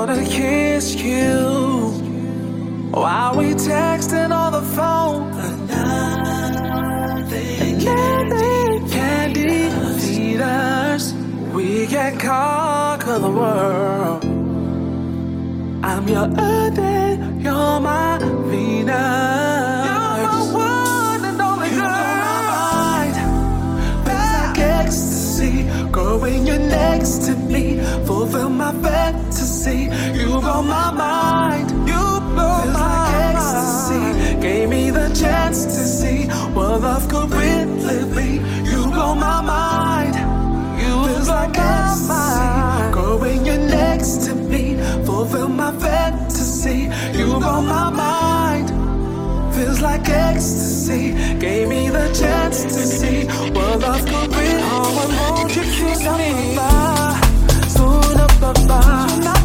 wanna kiss you while we texting on the phone. Nothing can defeat us. We can conquer the world. I'm your earth and you're my Venus. You're my one and only girl. You blow my mind. Feels like ecstasy. Girl, when you're next to me, fulfill my fantasy. You blow my mind. You blow feels my like ecstasy. Mind. Gave me the chance to see what love could really be. You blow my mind. You feels like ecstasy. Girl, when you're next to me, fulfill my fantasy. You blow my mind. Feels like ecstasy. Gave me the chance to see what love could be. Oh, won't you kiss me? Soon up,